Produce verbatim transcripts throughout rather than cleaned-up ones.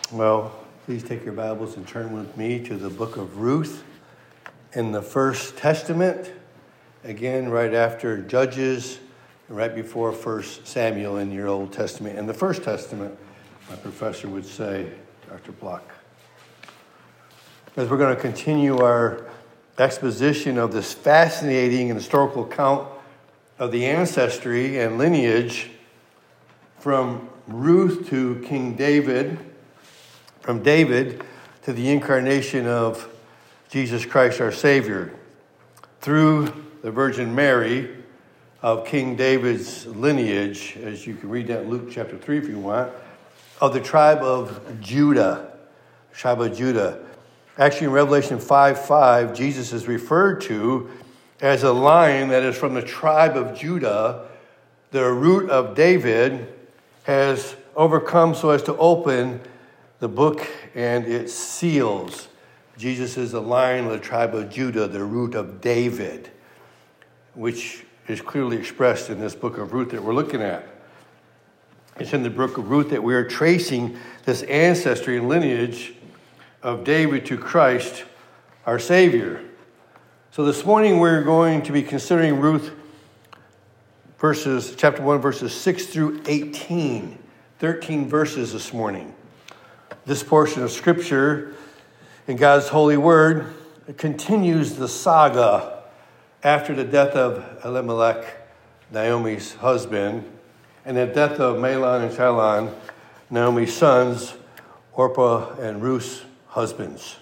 Well, please take your Bibles and turn with me to the book of Ruth in the First Testament. Again, right after Judges, right before First Samuel in your Old Testament. In the First Testament, my professor would say, Doctor Block. As we're going to continue our exposition of this fascinating and historical account of the ancestry and lineage from Ruth to King David, from David to the incarnation of Jesus Christ our Savior, through the Virgin Mary of King David's lineage, as you can read that in Luke chapter three if you want, of the tribe of Judah, tribe of Judah. Actually, in Revelation five five, Jesus is referred to as a lion that is from the tribe of Judah. The root of David has overcome so as to open the book and its seals. Jesus is a lion of the tribe of Judah, the root of David, which is clearly expressed in this book of Ruth that we're looking at. It's in the book of Ruth that we are tracing this ancestry and lineage of David to Christ, our Savior. So this morning we're going to be considering Ruth verses, chapter one, verses six through eighteen. thirteen verses this morning. This portion of Scripture in God's holy word continues the saga after the death of Elimelech, Naomi's husband, and the death of Mahlon and Chilion, Naomi's sons, Orpah and Ruth's husbands,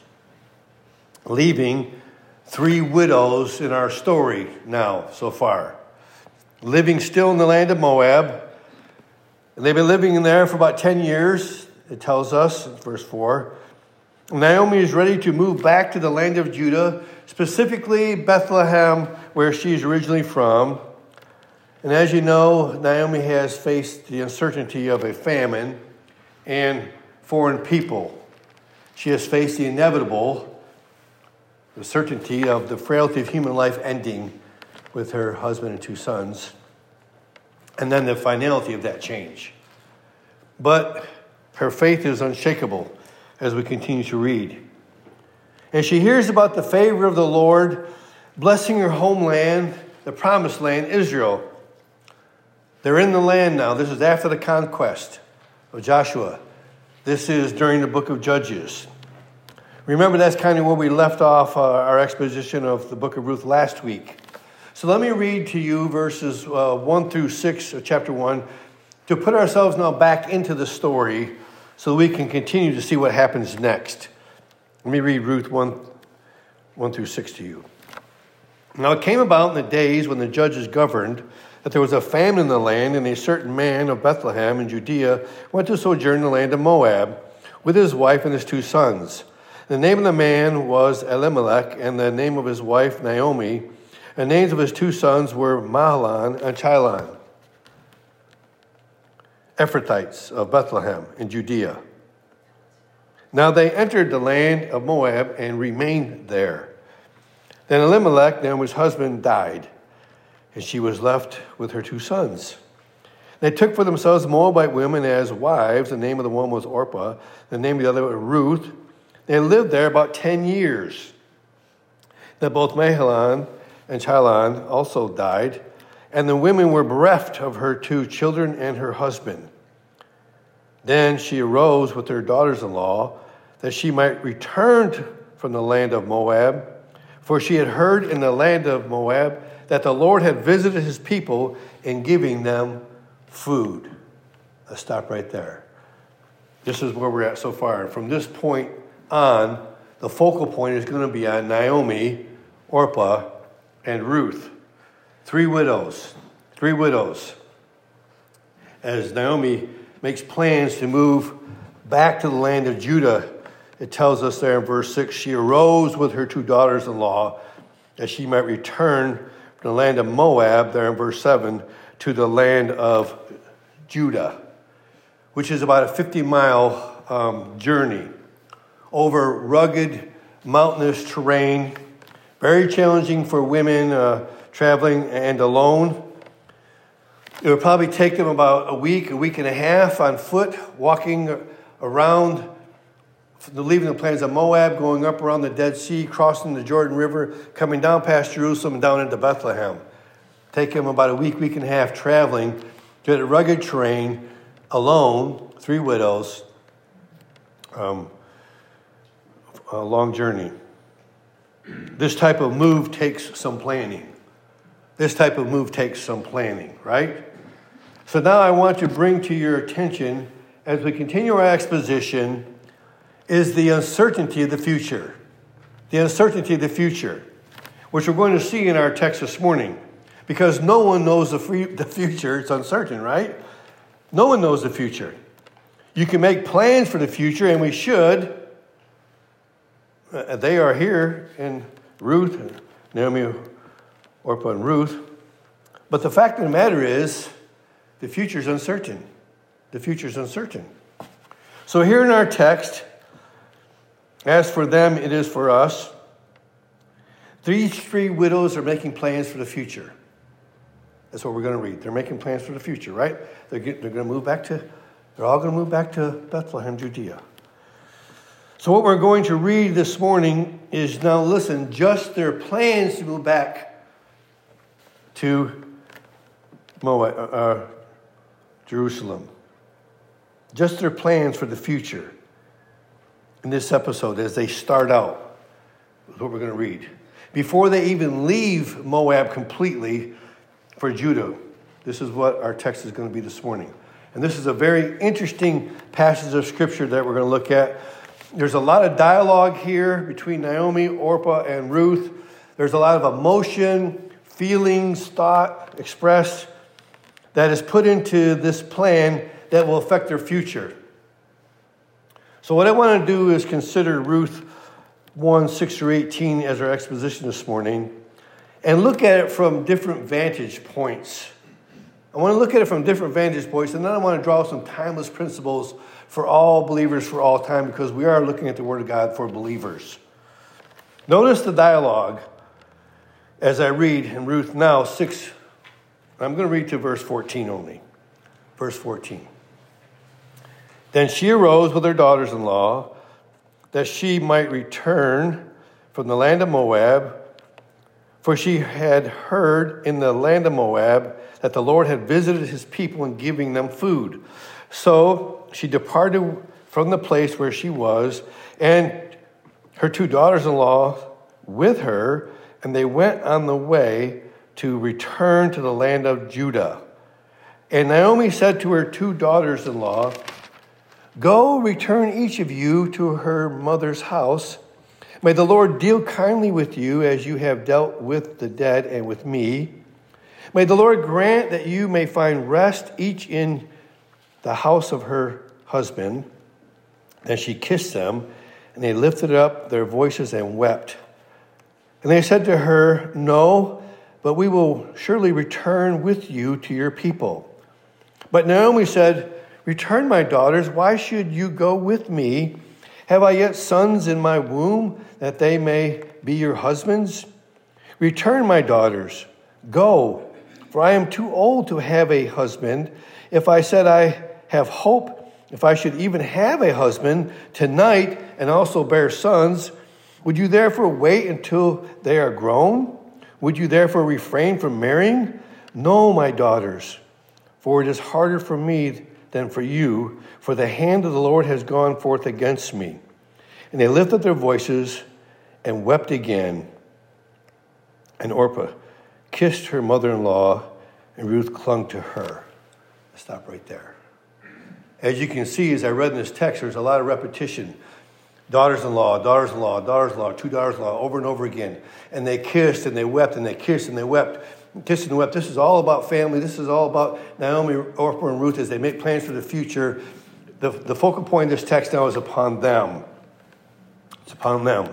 leaving three widows in our story now so far, living still in the land of Moab. And they've been living in there for about ten years, it tells us in verse four. Naomi is ready to move back to the land of Judah, specifically Bethlehem, where she's originally from. And as you know, Naomi has faced the uncertainty of a famine and foreign people. She has faced the inevitable, the certainty of the frailty of human life ending with her husband and two sons, and then the finality of that change. But her faith is unshakable as we continue to read. And she hears about the favor of the Lord blessing her homeland, the promised land, Israel. They're in the land now. This is after the conquest of Joshua. This is during the book of Judges. Remember, that's kind of where we left off uh, our exposition of the book of Ruth last week. So let me read to you verses uh, one through six of chapter one to put ourselves now back into the story so we can continue to see what happens next. Let me read Ruth one, one through six to you. Now it came about in the days when the judges governed that there was a famine in the land, and a certain man of Bethlehem in Judea went to sojourn in the land of Moab with his wife and his two sons. The name of the man was Elimelech, and the name of his wife Naomi. And the names of his two sons were Mahlon and Chilion, Ephrathites of Bethlehem in Judea. Now they entered the land of Moab and remained there. Then Elimelech, Naomi's husband, died, and she was left with her two sons. They took for themselves Moabite women as wives. The name of the one was Orpah, the name of the other was Ruth. They lived there about ten years. Then both Mahlon and Chilion also died, and the women were bereft of her two children and her husband. Then she arose with her daughters-in-law that she might return from the land of Moab, for she had heard in the land of Moab that the Lord had visited his people in giving them food. Let's stop right there. This is where we're at so far. From this point on, the focal point is going to be on Naomi, Orpah, and Ruth. Three widows. Three widows. As Naomi makes plans to move back to the land of Judah, it tells us there in verse six, she arose with her two daughters-in-law that she might return from the land of Moab, there in verse seven, to the land of Judah, which is about a fifty-mile um, journey over rugged, mountainous terrain, very challenging for women uh, traveling and alone. It would probably take them about a week, a week and a half on foot, walking around leaving the plains of Moab, going up around the Dead Sea, crossing the Jordan River, coming down past Jerusalem and down into Bethlehem. Take him about a week, week and a half traveling to the rugged terrain, alone, three widows, um, a long journey. This type of move takes some planning. This type of move takes some planning, right? So now I want to bring to your attention, as we continue our exposition, is the uncertainty of the future. The uncertainty of the future, which we're going to see in our text this morning. Because no one knows the, free, the future. It's uncertain, right? No one knows the future. You can make plans for the future, and we should. Uh, they are here in Ruth, Naomi, Orpah, and Ruth. But the fact of the matter is, the future is uncertain. The future is uncertain. So here in our text, as for them, it is for us. These three widows are making plans for the future. That's what we're going to read. They're making plans for the future, right? They're, get, they're going to move back to, they're all going to move back to Bethlehem, Judea. So what we're going to read this morning is, now listen, just their plans to move back to Moab, uh, Jerusalem. Just their plans for the future in this episode as they start out. That's what we're going to read. Before they even leave Moab completely for Judah. This is what our text is going to be this morning. And this is a very interesting passage of Scripture that we're going to look at. There's a lot of dialogue here between Naomi, Orpah, and Ruth. There's a lot of emotion, feelings, thought expressed that is put into this plan that will affect their future. So what I want to do is consider Ruth one, six through eighteen as our exposition this morning and look at it from different vantage points. I want to look at it from different vantage points, and then I want to draw some timeless principles for all believers for all time, because we are looking at the Word of God for believers. Notice the dialogue as I read in Ruth now six. I'm going to read to verse fourteen only. Verse fourteen. Then she arose with her daughters-in-law, that she might return from the land of Moab, for she had heard in the land of Moab that the Lord had visited his people in giving them food. So she departed from the place where she was, and her two daughters-in-law with her, and they went on the way to return to the land of Judah. And Naomi said to her two daughters-in-law, "Go, return each of you to her mother's house. May the Lord deal kindly with you as you have dealt with the dead and with me. May the Lord grant that you may find rest each in the house of her husband." Then she kissed them, and they lifted up their voices and wept. And they said to her, "No, but we will surely return with you to your people." But Naomi said, "Return, my daughters. Why should you go with me? Have I yet sons in my womb, that they may be your husbands? Return, my daughters. Go, for I am too old to have a husband. If I said I have hope, if I should even have a husband tonight and also bear sons, would you therefore wait until they are grown? Would you therefore refrain from marrying? No, my daughters, for it is harder for me than for you, for the hand of the Lord has gone forth against me." And they lifted their voices and wept again. And Orpah kissed her mother-in-law, and Ruth clung to her. Let's stop right there. As you can see, as I read in this text, there's a lot of repetition. Daughters-in-law, daughters-in-law, daughters-in-law, two daughters-in-law, over and over again. And they kissed, and they wept, and they kissed, and they wept. Kissed and wept. This is all about family. This is all about Naomi, Orpah, and Ruth as they make plans for the future. The, the focal point of this text now is upon them. It's upon them.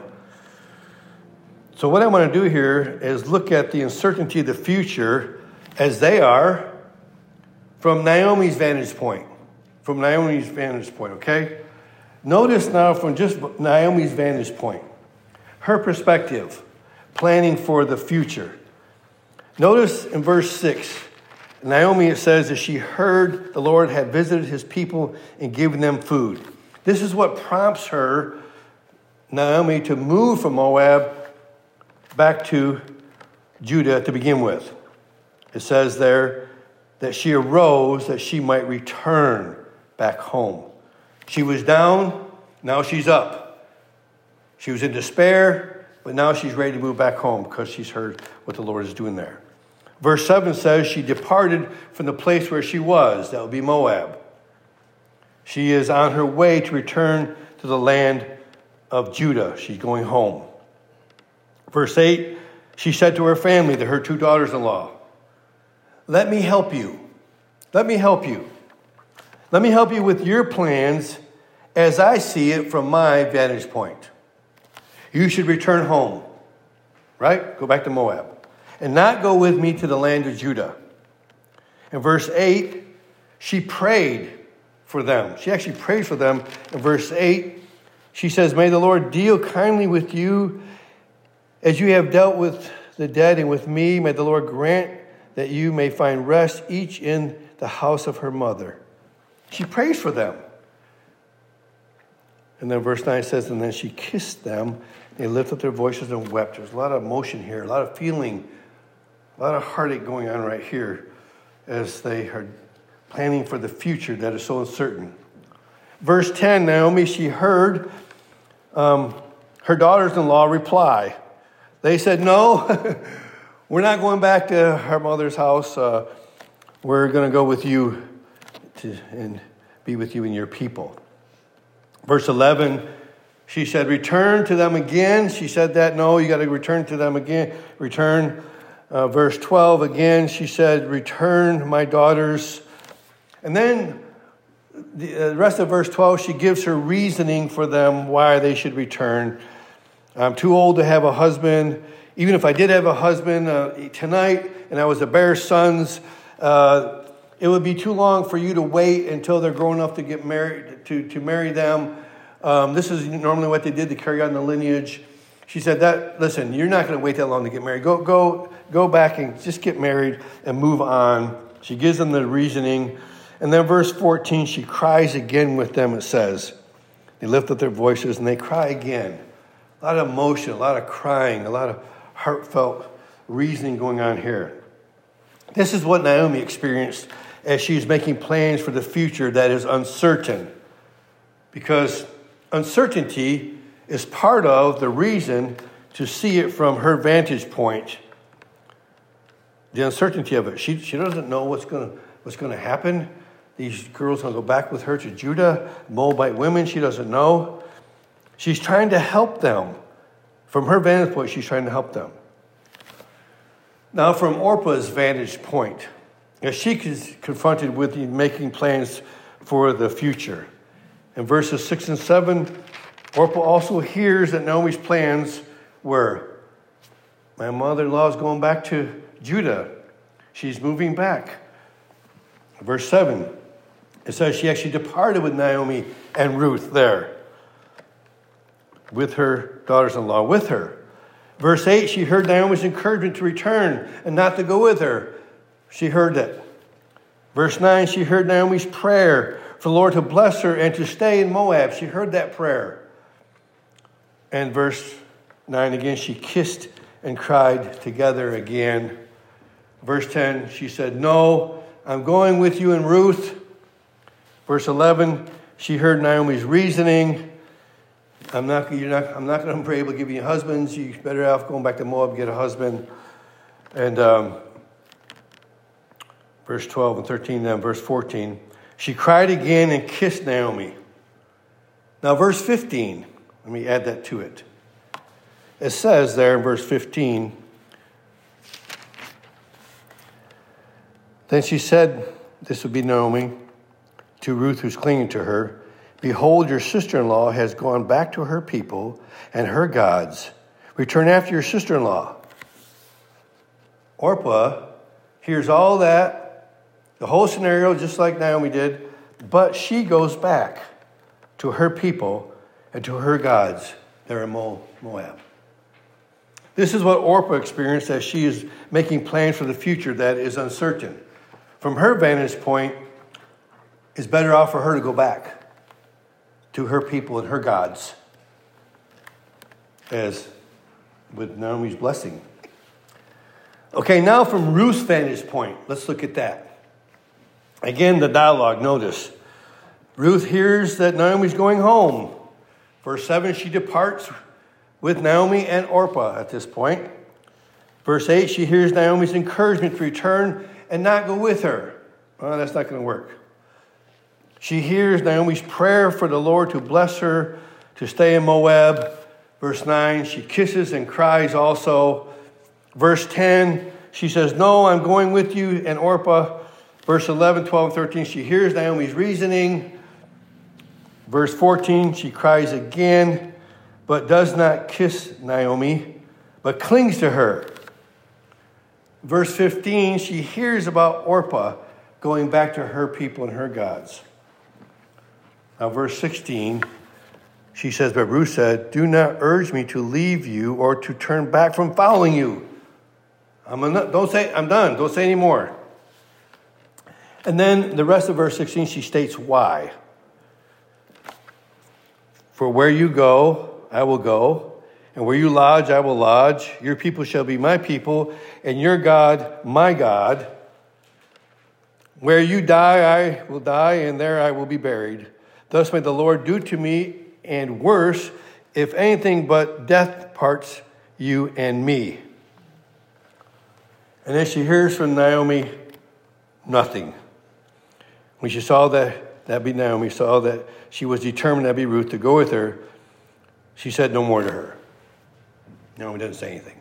So what I want to do here is look at the uncertainty of the future as they are from Naomi's vantage point. From Naomi's vantage point, okay? Notice now from just Naomi's vantage point, her perspective, planning for the future. Notice in verse six, Naomi, it says that she heard the Lord had visited his people and given them food. This is what prompts her, Naomi, to move from Moab back to Judah to begin with. It says there that she arose that she might return back home. She was down, now she's up. She was in despair, but now she's ready to move back home because she's heard what the Lord is doing there. Verse seven says she departed from the place where she was. That would be Moab. She is on her way to return to the land of Judah. She's going home. Verse eight, she said to her family, to her two daughters-in-law, let me help you. Let me help you. Let me help you with your plans as I see it from my vantage point. You should return home, right? Go back to Moab. And not go with me to the land of Judah. In verse eight, she prayed for them. She actually prayed for them. In verse eight, she says, may the Lord deal kindly with you as you have dealt with the dead and with me. May the Lord grant that you may find rest, each in the house of her mother. She prays for them. And then verse nine says, and then she kissed them. They lifted their voices and wept. There's a lot of emotion here, a lot of feeling, a lot of heartache going on right here as they are planning for the future that is so uncertain. Verse ten, Naomi, she heard um, her daughters-in-law reply. They said, no, we're not going back to our mother's house. Uh, we're going to go with you to, and be with you and your people. Verse eleven, she said, return to them again. She said that, no, you got to return to them again. Return. Uh, verse twelve, again, she said, return, my daughters. And then the uh, rest of verse twelve, she gives her reasoning for them why they should return. I'm too old to have a husband. Even if I did have a husband uh, tonight and I was to bear sons, uh, it would be too long for you to wait until they're grown enough to get married, to, to marry them. Um, this is normally what they did to carry on the lineage. She said that, listen, you're not going to wait that long to get married. Go, go, go back and just get married and move on. She gives them the reasoning. And then verse fourteen, she cries again with them, it says. They lift up their voices and they cry again. A lot of emotion, a lot of crying, a lot of heartfelt reasoning going on here. This is what Naomi experienced as she's making plans for the future that is uncertain. Because uncertainty is part of the reason to see it from her vantage point. The uncertainty of it. She, she doesn't know what's going to what's going to happen. These girls are going to go back with her to Judah. Moabite women, she doesn't know. She's trying to help them. From her vantage point, she's trying to help them. Now, from Orpah's vantage point, as she is confronted with making plans for the future. In verses six and seven, Orpah also hears that Naomi's plans were, my mother-in-law is going back to Judah. She's moving back. Verse seven, it says she actually departed with Naomi and Ruth there, with her daughters-in-law with her. Verse eight, she heard Naomi's encouragement to return and not to go with her. She heard that. Verse nine, she heard Naomi's prayer for the Lord to bless her and to stay in Moab. She heard that prayer. And verse nine again, she kissed and cried together again. Verse ten, she said, no, I'm going with you and Ruth. Verse eleven, she heard Naomi's reasoning. I'm not, you're not, I'm not going to be able to give you husbands. You're better off going back to Moab, get a husband. And um, verse twelve and thirteen, then verse fourteen, she cried again and kissed Naomi. Now, verse fifteen, let me add that to it. It says there in verse fifteen, then she said, this would be Naomi, to Ruth who's clinging to her, behold, your sister-in-law has gone back to her people and her gods. Return after your sister-in-law. Orpah hears all that, the whole scenario, just like Naomi did, but she goes back to her people and to her gods there in Moab. This is what Orpah experienced as she is making plans for the future that is uncertain. From her vantage point, it's better off for her to go back. to her people and her gods, as with Naomi's blessing. Okay, now from Ruth's vantage point, let's look at that. Again, the dialogue, notice. Ruth hears that Naomi's going home. Verse seven, she departs with Naomi and Orpah at this point. Verse eight, she hears Naomi's encouragement to return and not go with her. Well, that's not going to work. She hears Naomi's prayer for the Lord to bless her to stay in Moab. Verse nine, she kisses and cries also. Verse ten, she says, no, I'm going with you and Orpah. Verse eleven, twelve, and thirteen, she hears Naomi's reasoning. Verse fourteen, she cries again, but does not kiss Naomi, but clings to her. Verse fifteen, she hears about Orpah going back to her people and her gods. Now, verse sixteen, she says, but Ruth said, do not urge me to leave you or to turn back from following you. I'm an, don't say, I'm done. Don't say any more. And then the rest of verse sixteen, she states why. For where you go, I will go, and where you lodge, I will lodge. Your people shall be my people, and your God, my God. Where you die, I will die, and there I will be buried. Thus may the Lord do to me, and worse, if anything but death parts you and me. And then she hears from Naomi nothing. When she saw that, that be Naomi, saw that she was determined that be Ruth to go with her, she said no more to her. Naomi doesn't say anything.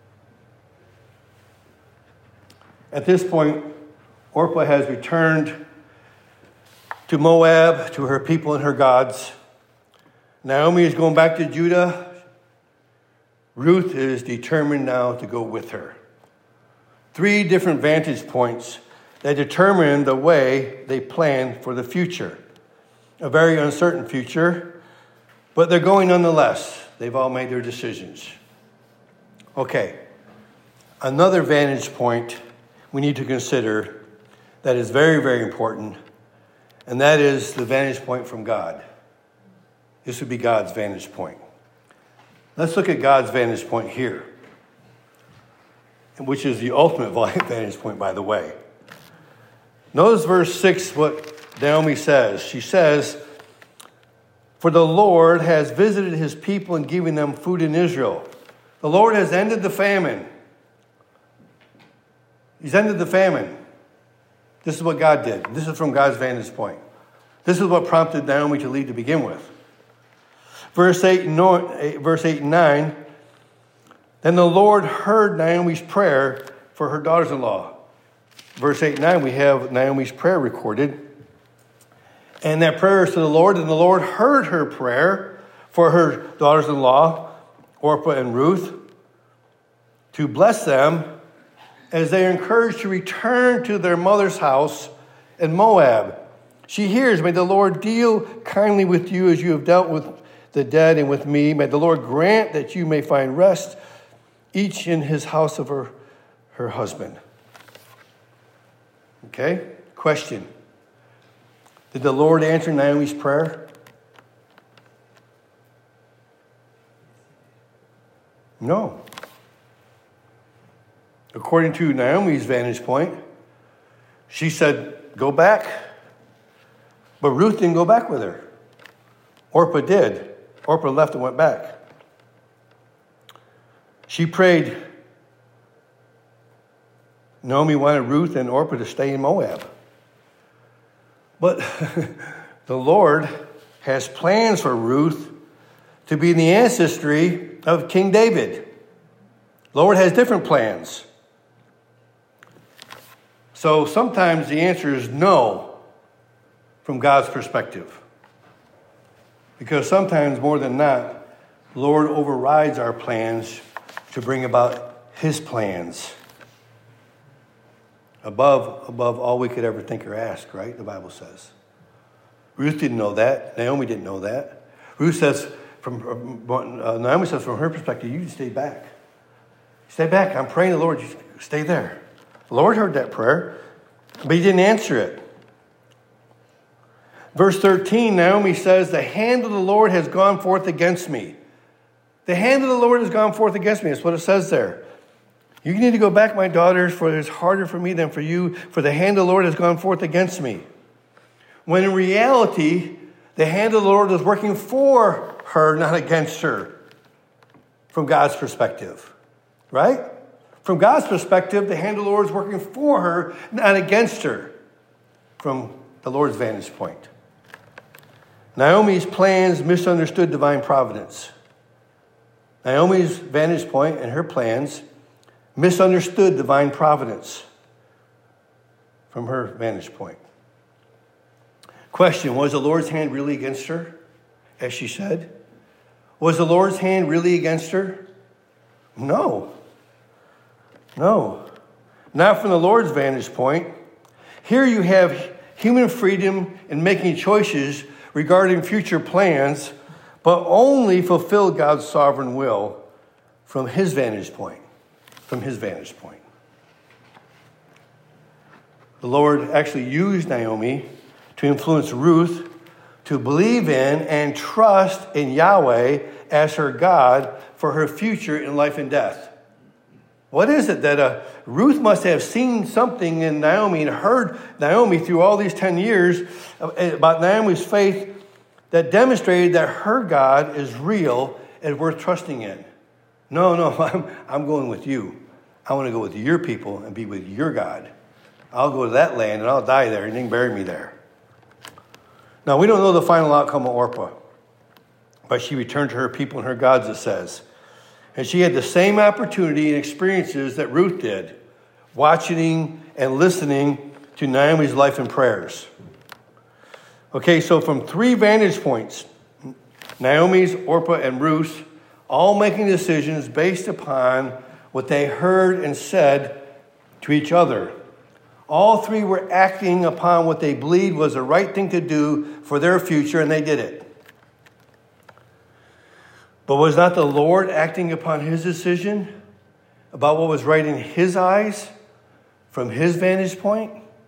At this point, Orpah has returned to Moab, to her people and her gods. Naomi is going back to Judah. Ruth is determined now to go with her. Three different vantage points that determine the way they plan for the future. A very uncertain future, but they're going nonetheless. They've all made their decisions. Okay, another vantage point we need to consider that is very, very important, and that is the vantage point from God. This would be God's vantage point. Let's look at God's vantage point here, which is the ultimate vantage point, by the way. Notice verse six, what Naomi says. She says, for the Lord has visited his people and given them food in Israel. The Lord has ended the famine. He's ended the famine. This is what God did. This is from God's vantage point. This is what prompted Naomi to leave to begin with. Verse eight and nine, then the Lord heard Naomi's prayer for her daughters-in-law. Verse eight and nine, we have Naomi's prayer recorded. And that prayer is to the Lord, and the Lord heard her prayer for her daughters-in-law, Orpah and Ruth, to bless them as they are encouraged to return to their mother's house in Moab. She hears, may the Lord deal kindly with you as you have dealt with the dead and with me. May the Lord grant that you may find rest, each in his house of her, her husband. Okay, question. Did the Lord answer Naomi's prayer? No. According to Naomi's vantage point, she said, go back. But Ruth didn't go back with her. Orpah did. Orpah left and went back. She prayed. Naomi wanted Ruth and Orpah to stay in Moab. But the Lord has plans for Ruth to be in the ancestry of King David. The Lord has different plans. So sometimes the answer is no from God's perspective. Because sometimes, more than not, the Lord overrides our plans to bring about his plans. Above, above all we could ever think or ask, right? The Bible says. Ruth didn't know that. Naomi didn't know that. Ruth says, from uh, Naomi says, from her perspective, you just stay back. Stay back. I'm praying to the Lord. You stay there. The Lord heard that prayer, but he didn't answer it. Verse thirteen, Naomi says, the hand of the Lord has gone forth against me. The hand of the Lord has gone forth against me. That's what it says there. You need to go back, my daughters, for it is harder for me than for you, for the hand of the Lord has gone forth against me. When in reality, the hand of the Lord is working for her, not against her, from God's perspective. Right? From God's perspective, the hand of the Lord is working for her, not against her, from the Lord's vantage point. Naomi's plans misunderstood divine providence. Naomi's vantage point and her plans misunderstood divine providence from her vantage point. Question, was the Lord's hand really against her, as she said? Was the Lord's hand really against her? No. No. Not from the Lord's vantage point. Here you have human freedom in making choices regarding future plans, but only fulfill God's sovereign will from his vantage point. From his vantage point. The Lord actually used Naomi to influence Ruth to believe in and trust in Yahweh as her God for her future in life and death. What is it that uh, Ruth must have seen something in Naomi and heard Naomi through all these ten years about Naomi's faith that demonstrated that her God is real and worth trusting in? No, no, I'm, I'm going with you. I want to go with your people and be with your God. I'll go to that land and I'll die there and you can bury me there. Now, we don't know the final outcome of Orpah, but she returned to her people and her gods, it says. And she had the same opportunity and experiences that Ruth did, watching and listening to Naomi's life and prayers. Okay, so from three vantage points, Naomi's, Orpah, and Ruth's, all making decisions based upon what they heard and said to each other. All three were acting upon what they believed was the right thing to do for their future, and they did it. But was not the Lord acting upon his decision about what was right in his eyes from his vantage point?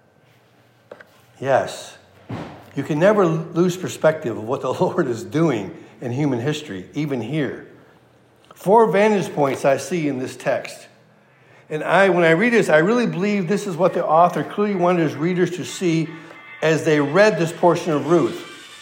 Yes. You can never lose perspective of what the Lord is doing in human history, even here. Four vantage points I see in this text. And I, when I read this, I really believe this is what the author clearly wanted his readers to see as they read this portion of Ruth.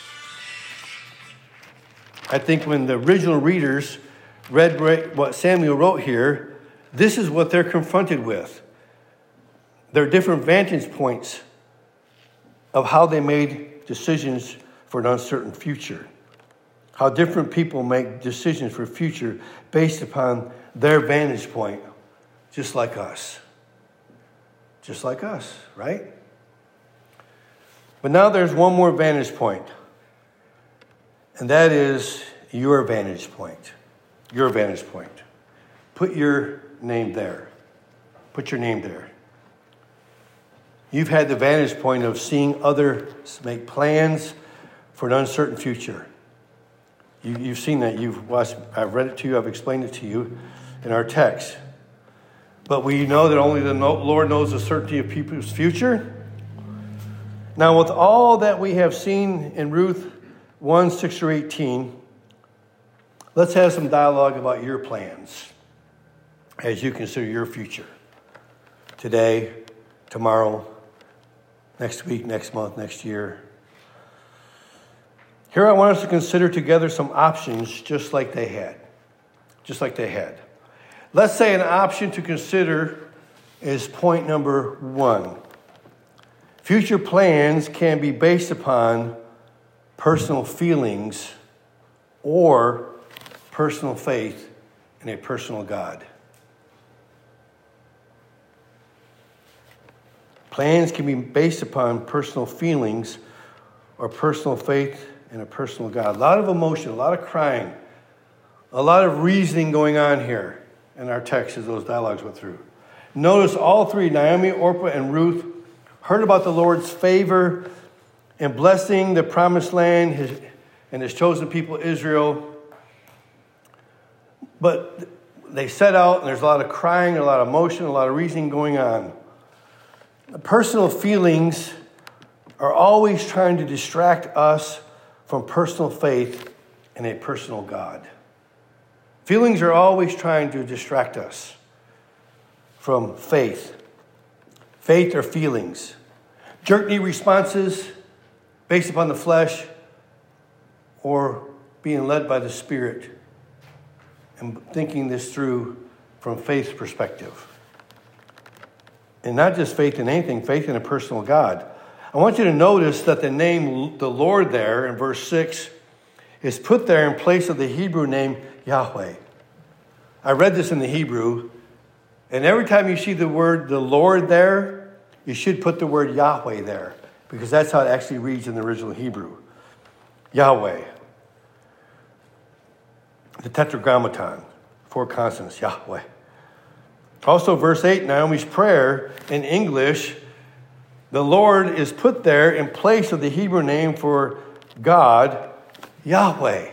I think when the original readers read what Samuel wrote here, this is what they're confronted with. Their different vantage points of how they made decisions for an uncertain future. How different people make decisions for future based upon their vantage point, just like us. Just like us, right? But now there's one more vantage point. And that is your vantage point. Your vantage point. Put your name there. Put your name there. You've had the vantage point of seeing others make plans for an uncertain future. You, you've seen that. You've watched. I've read it to you. I've explained it to you in our text. But we know that only the Lord knows the certainty of people's future. Now, with all that we have seen in Ruth one, six through eighteen, let's have some dialogue about your plans as you consider your future. Today, tomorrow, next week, next month, next year. Here I want us to consider together some options just like they had. Just like they had. Let's say an option to consider is point number one. Future plans can be based upon personal feelings or personal faith in a personal God. Plans can be based upon personal feelings or personal faith in a personal God. A lot of emotion, a lot of crying, a lot of reasoning going on here in our text as those dialogues went through. Notice all three, Naomi, Orpah, and Ruth, heard about the Lord's favor and blessing the promised land his, and his chosen people, Israel. But they set out, and there's a lot of crying, a lot of emotion, a lot of reasoning going on. The personal feelings are always trying to distract us from personal faith in a personal God. Feelings are always trying to distract us from faith. Faith or feelings. Jerky responses based upon the flesh or being led by the Spirit and thinking this through from faith's perspective. And not just faith in anything, faith in a personal God. I want you to notice that the name the Lord there in verse six is put there in place of the Hebrew name Yahweh. I read this in the Hebrew, and every time you see the word the Lord there, you should put the word Yahweh there, because that's how it actually reads in the original Hebrew. Yahweh. The tetragrammaton, four consonants, Yahweh. Also, verse eight, Naomi's prayer in English, the Lord is put there in place of the Hebrew name for God, Yahweh.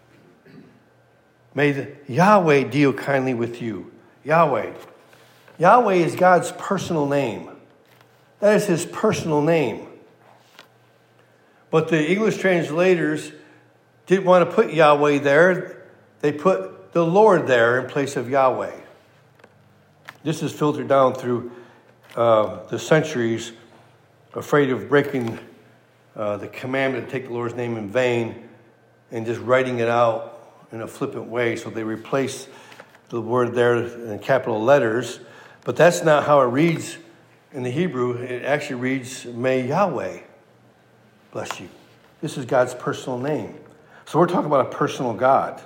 May the Yahweh deal kindly with you. Yahweh. Yahweh is God's personal name. That is his personal name. But the English translators didn't want to put Yahweh there. They put the Lord there in place of Yahweh. This is filtered down through uh, the centuries, afraid of breaking uh, the commandment to take the Lord's name in vain and just writing it out in a flippant way. So they replace the word there in capital letters. But that's not how it reads in the Hebrew. It actually reads, may Yahweh bless you. This is God's personal name. So we're talking about a personal God.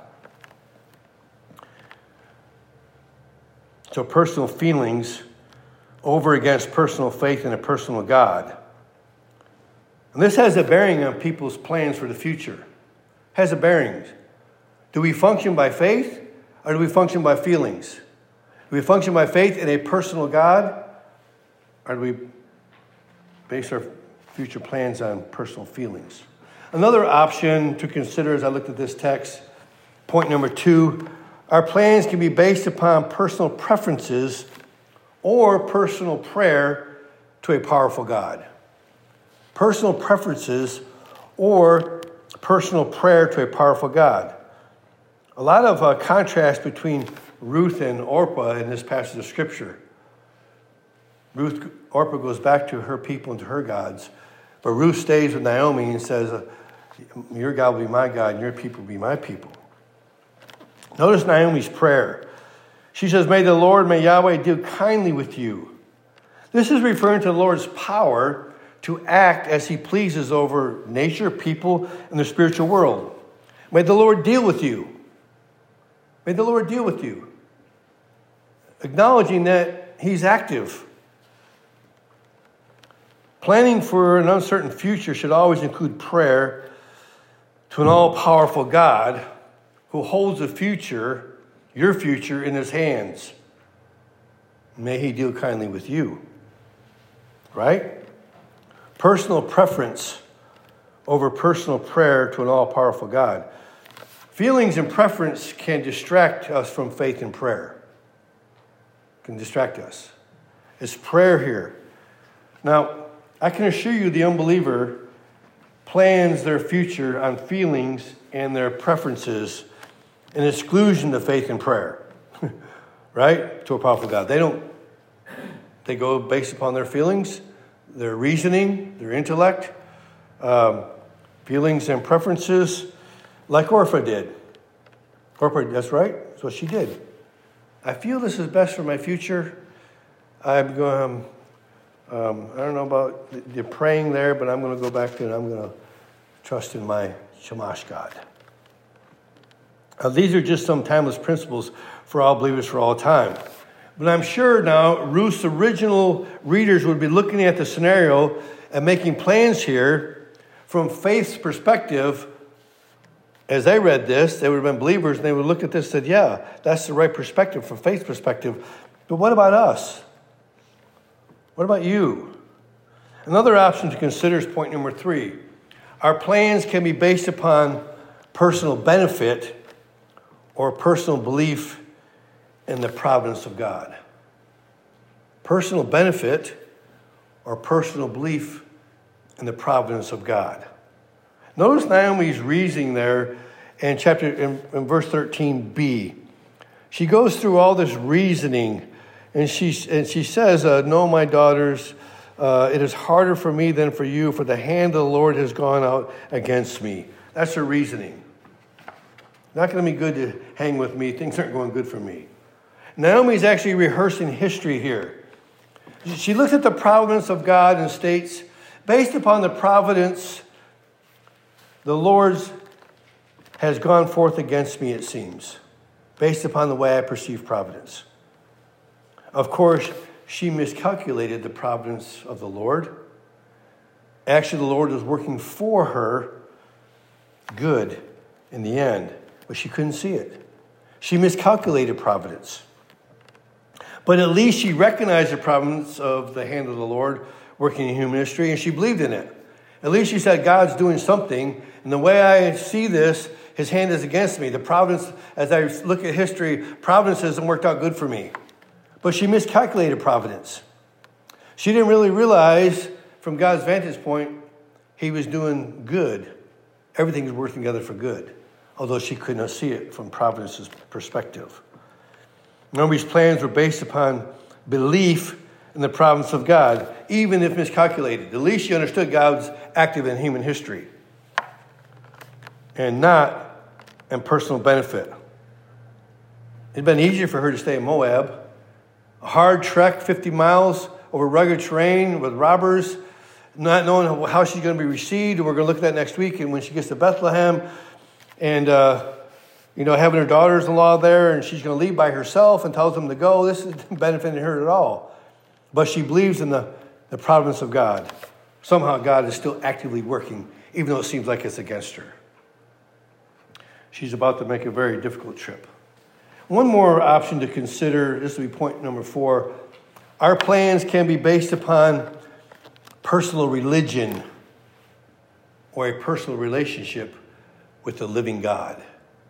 So personal feelings over against personal faith in a personal God. And this has a bearing on people's plans for the future. Has a bearing. Do we function by faith or do we function by feelings? Do we function by faith in a personal God or do we base our future plans on personal feelings? Another option to consider as I looked at this text, point number two, our plans can be based upon personal preferences or personal prayer to a powerful God. Personal preferences or personal prayer to a powerful God. A lot of uh, contrast between Ruth and Orpah in this passage of Scripture. Ruth, Orpah goes back to her people and to her gods, but Ruth stays with Naomi and says, your God will be my God and your people will be my people. Notice Naomi's prayer. She says, may the Lord, may Yahweh deal kindly with you. This is referring to the Lord's power to act as he pleases over nature, people, and the spiritual world. May the Lord deal with you. May the Lord deal with you. Acknowledging that he's active. Planning for an uncertain future should always include prayer to an all-powerful God who holds the future, your future, in his hands. May he deal kindly with you. Right? Personal preference over personal prayer to an all-powerful God. Feelings and preference can distract us from faith and prayer. Can distract us. It's prayer here. Now, I can assure you the unbeliever plans their future on feelings and their preferences in exclusion of faith and prayer. Right? To a powerful God. They don't, they go based upon their feelings, their reasoning, their intellect, um, feelings and preferences, like Orpah did. Orpah, that's right. That's what she did. I feel this is best for my future. I'm going. Um, I don't know about the, the praying there, but I'm going to go back to it. I'm going to trust in my Shamash God. Uh, these are just some timeless principles for all believers for all time. But I'm sure now Ruth's original readers would be looking at the scenario and making plans here from faith's perspective. As they read this, they would have been believers, and they would look at this and said, yeah, that's the right perspective from faith's perspective. But what about us? What about you? Another option to consider is point number three. Our plans can be based upon personal benefit or personal belief in the providence of God. Personal benefit or personal belief and the providence of God. Notice Naomi's reasoning there in chapter in, in verse thirteen b. She goes through all this reasoning, and she and she says, uh, "No, my daughters, uh, it is harder for me than for you, for the hand of the Lord has gone out against me." That's her reasoning. Not going to be good to hang with me. Things aren't going good for me. Naomi's actually rehearsing history here. She looks at the providence of God and states, based upon the providence, the Lord's has gone forth against me, it seems, based upon the way I perceive providence. Of course, she miscalculated the providence of the Lord. Actually, the Lord was working for her good in the end, but she couldn't see it. She miscalculated providence. But at least she recognized the providence of the hand of the Lord working in human history, and she believed in it. At least she said, God's doing something, and the way I see this, his hand is against me. The providence, as I look at history, providence hasn't worked out good for me. But she miscalculated providence. She didn't really realize, from God's vantage point, he was doing good. Everything is working together for good, although she could not see it from providence's perspective. Naomi's plans were based upon belief in the providence of God, even if miscalculated. At least she understood God's active in human history, and not in personal benefit. It'd been easier for her to stay in Moab. A hard trek, fifty miles over rugged terrain with robbers, not knowing how she's going to be received. We're going to look at that next week. And when she gets to Bethlehem, and uh, you know, having her daughters-in-law there, and she's going to leave by herself and tells them to go. This isn't benefiting her at all. But she believes in the, the providence of God. Somehow God is still actively working, even though it seems like it's against her. She's about to make a very difficult trip. One more option to consider, this will be point number four. Our plans can be based upon personal religion or a personal relationship with the living God.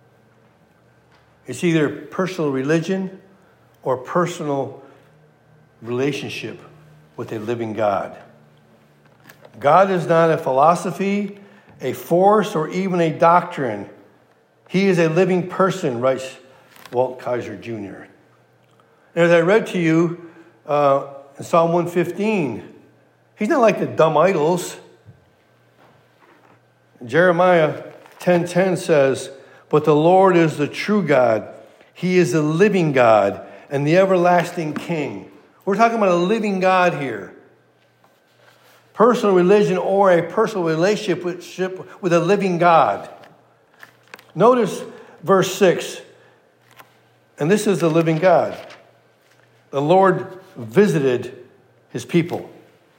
It's either personal religion or personal relationship with a living God. God is not a philosophy, a force, or even a doctrine. He is a living person, writes Walt Kaiser Junior And as I read to you uh, in Psalm one fifteen, he's not like the dumb idols. Jeremiah ten ten says, "But the Lord is the true God. He is the living God and the everlasting King." We're talking about a living God here. Personal religion or a personal relationship with a living God. Notice verse six. And this is the living God. The Lord visited his people.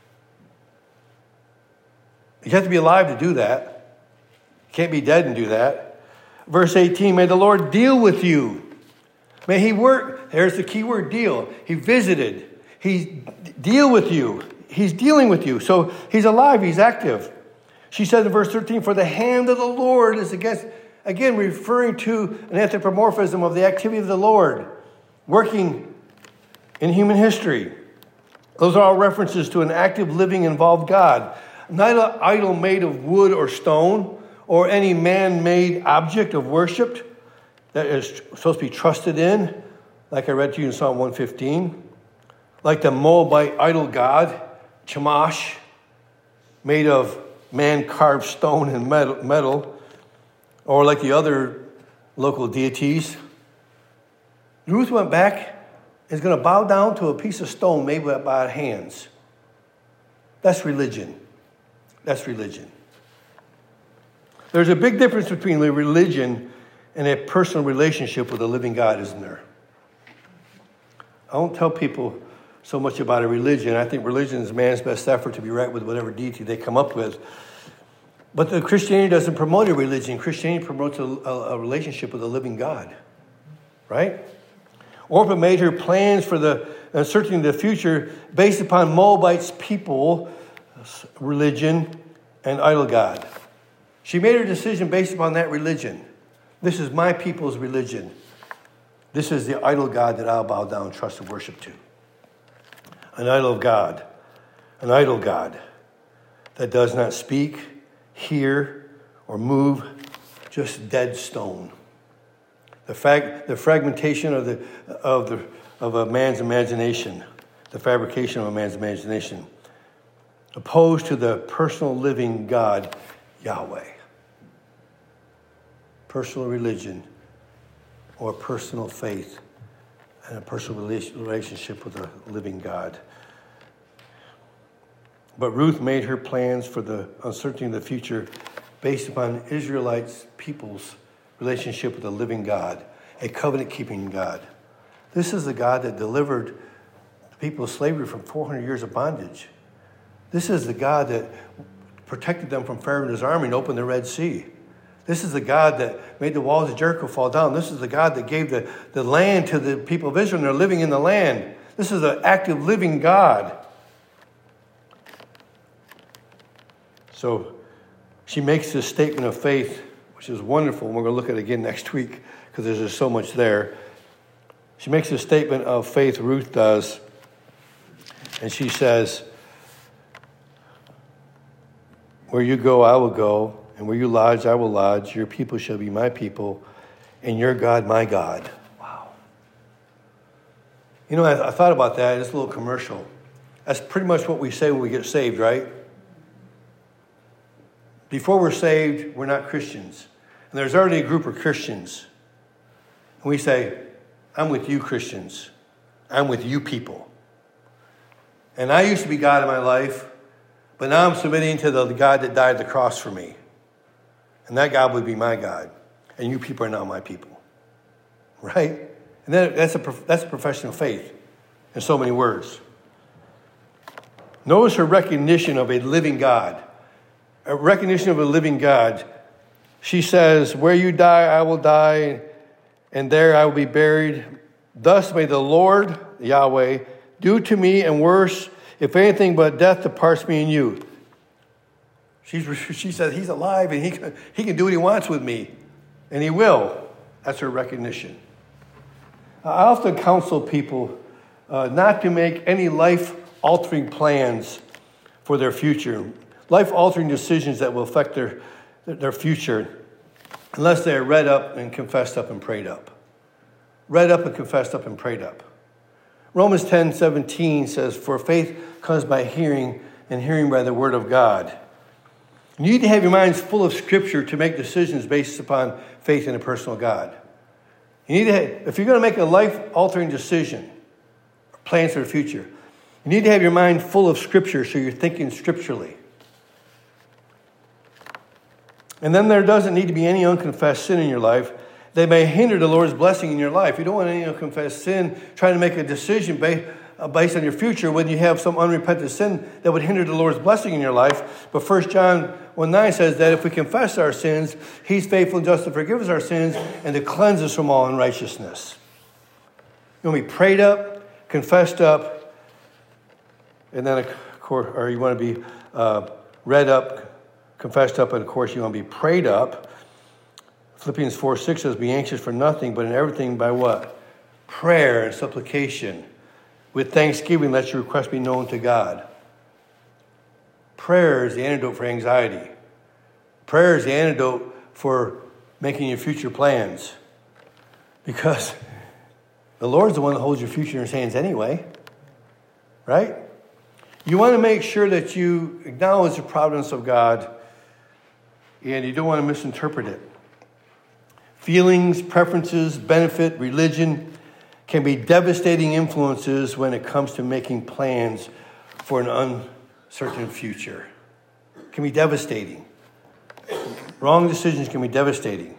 You have to be alive to do that. You can't be dead and do that. Verse eighteen, may the Lord deal with you. May he work. There's the key word, deal. He visited. He deal with you. He's dealing with you. So he's alive. He's active. She said in verse thirteen, for the hand of the Lord is against, again, referring to an anthropomorphism of the activity of the Lord working in human history. Those are all references to an active, living, involved God. Not an idol made of wood or stone or any man-made object of worship that is supposed to be trusted in, like I read to you in Psalm one fifteen. Like the Moabite idol god, Chemosh, made of man-carved stone and metal, or like the other local deities. Ruth went back and is going to bow down to a piece of stone made by hands. That's religion. That's religion. There's a big difference between a religion and a personal relationship with a living God, isn't there? I don't tell people so much about a religion. I think religion is man's best effort to be right with whatever deity they come up with. But the Christianity doesn't promote a religion. Christianity promotes a, a, a relationship with a living God. Right? Orpah made her plans for the uncertainty of the future based upon Moabites' people, religion, and idol god. She made her decision based upon that religion. This is my people's religion. This is the idol god that I'll bow down, trust, and worship to. An idol of God. An idol God. that does not speak, hear, or move, just dead stone. The frag- the fragmentation of the of the of a man's imagination, the fabrication of a man's imagination, opposed to the personal living God, Yahweh. Personal religion or personal faith and a personal relationship with a living God. But Ruth made her plans for the uncertainty of the future based upon Israelites' people's relationship with the living God, a covenant-keeping God. This is the God that delivered the people of slavery from four hundred years of bondage. This is the God that protected them from Pharaoh and his army and opened the Red Sea. This is the God that made the walls of Jericho fall down. This is the God that gave the, the land to the people of Israel, and they're living in the land. This is an active, living God. So she makes this statement of faith, which is wonderful, and we're going to look at it again next week because there's just so much there. She makes a statement of faith, Ruth does, and she says, where you go, I will go, and where you lodge, I will lodge. Your people shall be my people, and your God, my God. Wow. You know, I, I thought about that. It's a little commercial. That's pretty much what we say when we get saved, right? Before we're saved, we're not Christians. And there's already a group of Christians. And we say, I'm with you, Christians. I'm with you people. And I used to be God in my life, but now I'm submitting to the God that died on the cross for me. And that God would be my God. And you people are now my people. Right? And then that's a, that's a profession of faith in so many words. Notice her recognition of a living God. A recognition of a living God. She says, where you die, I will die, and there I will be buried. Thus may the Lord, Yahweh, do to me and worse, if anything but death departs me and you. She's, she says, he's alive and he can, he can do what he wants with me. And he will. That's her recognition. I often counsel people uh, not to make any life-altering plans for their future. Life-altering decisions that will affect their, their future unless they are read up and confessed up and prayed up. Read up and confessed up and prayed up. Romans ten seventeen says, for faith comes by hearing, and hearing by the word of God. You need to have your minds full of Scripture to make decisions based upon faith in a personal God. You need to have, if you're going to make a life-altering decision, plans for the future, you need to have your mind full of Scripture so you're thinking scripturally. And then there doesn't need to be any unconfessed sin in your life. They may hinder the Lord's blessing in your life. You don't want any unconfessed sin trying to make a decision based, uh, based on your future when you have some unrepentant sin that would hinder the Lord's blessing in your life. But First John one nine says that if we confess our sins, he's faithful and just to forgive us our sins and to cleanse us from all unrighteousness. You want to be prayed up, confessed up, and then, of course, or you want to be uh, read up, confessed up, and of course you want to be prayed up. Philippians four six says, be anxious for nothing, but in everything by what? Prayer and supplication. With thanksgiving, let your request be known to God. Prayer is the antidote for anxiety. Prayer is the antidote for making your future plans. Because the Lord's the one that holds your future in his hands anyway. Right? You want to make sure that you acknowledge the providence of God, and you don't want to misinterpret it. Feelings, preferences, benefit, religion can be devastating influences when it comes to making plans for an uncertain future. It can be devastating. Wrong decisions can be devastating.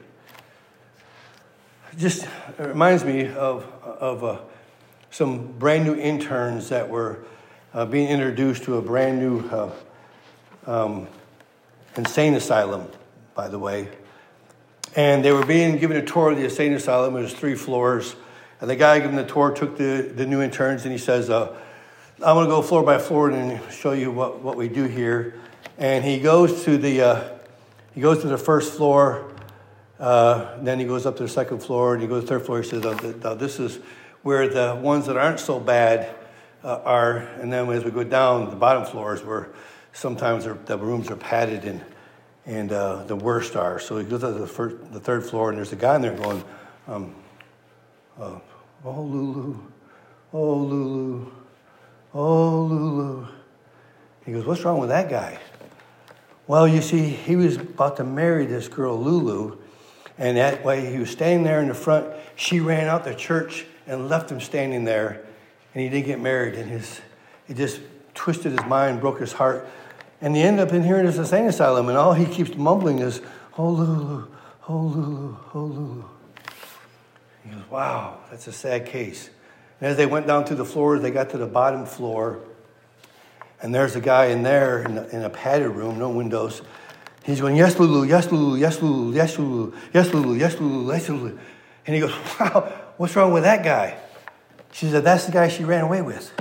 It just it reminds me of, of uh, some brand new interns that were uh, being introduced to a brand new uh, um, insane asylum, by the way. And they were being given a tour of the insane asylum. It was three floors. And the guy giving the tour took the, the new interns and he says, uh, I'm going to go floor by floor and show you what, what we do here. And he goes to the uh, he goes to the first floor. Uh, then he goes up to the second floor and he goes to the third floor. He says, oh, this is where the ones that aren't so bad uh, are. And then as we go down, the bottom floors where sometimes the rooms are padded and and uh, the worst are. So he goes to the, first, the third floor, and there's a guy in there going, um, uh, oh, Lulu, oh, Lulu, oh, Lulu. He goes, what's wrong with that guy? Well, you see, he was about to marry this girl, Lulu, and that way he was standing there in the front. She ran out the church and left him standing there, and he didn't get married, and his it just twisted his mind, broke his heart. And he ended up in here in this insane asylum, and all he keeps mumbling is, oh, Lulu, oh, Lulu, oh, Lulu. He goes, wow, that's a sad case. And as they went down through the floors, they got to the bottom floor, and there's a guy in there in, the, in a padded room, no windows. He's going, yes, Lulu, yes, Lulu, yes, Lulu, yes, Lulu, yes, Lulu, yes, Lulu, yes, Lulu. And he goes, wow, what's wrong with that guy? She said, that's the guy she ran away with.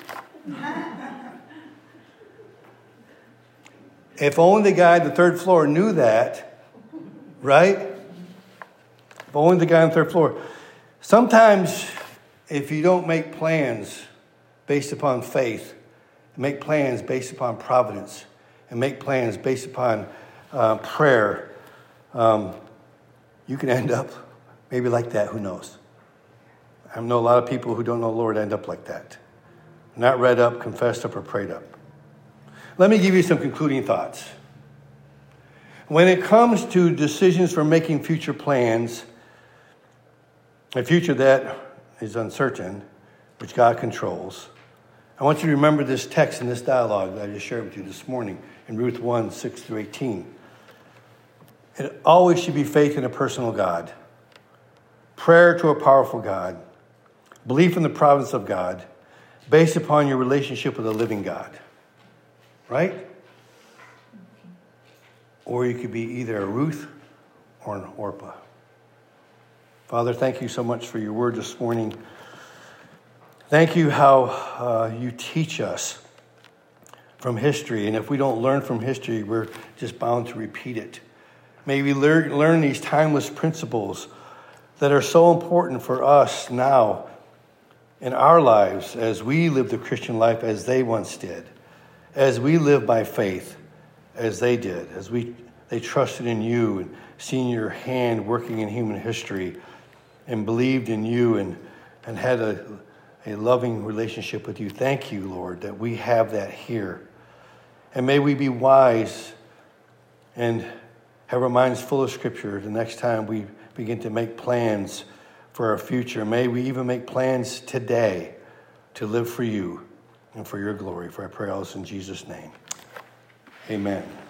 If only the guy on the third floor knew that, right? If only the guy on the third floor. Sometimes, if you don't make plans based upon faith, make plans based upon providence, and make plans based upon uh, prayer, um, you can end up maybe like that. Who knows? I know a lot of people who don't know the Lord end up like that. Not read up, confessed up, or prayed up. Let me give you some concluding thoughts. When it comes to decisions for making future plans, a future that is uncertain, which God controls, I want you to remember this text and this dialogue that I just shared with you this morning in Ruth one, six through eighteen. It always should be faith in a personal God, prayer to a powerful God, belief in the providence of God, based upon your relationship with a living God. Right? Or you could be either a Ruth or an Orpah. Father, thank you so much for your word this morning. Thank you how uh, you teach us from history. And if we don't learn from history, we're just bound to repeat it. May we learn, learn these timeless principles that are so important for us now in our lives as we live the Christian life as they once did. As we live by faith, as they did, as we they trusted in you and seen your hand working in human history and believed in you and, and had a, a loving relationship with you. Thank you, Lord, that we have that here. And may we be wise and have our minds full of Scripture the next time we begin to make plans for our future. May we even make plans today to live for you and for your glory. For I pray all this in Jesus' name. Amen.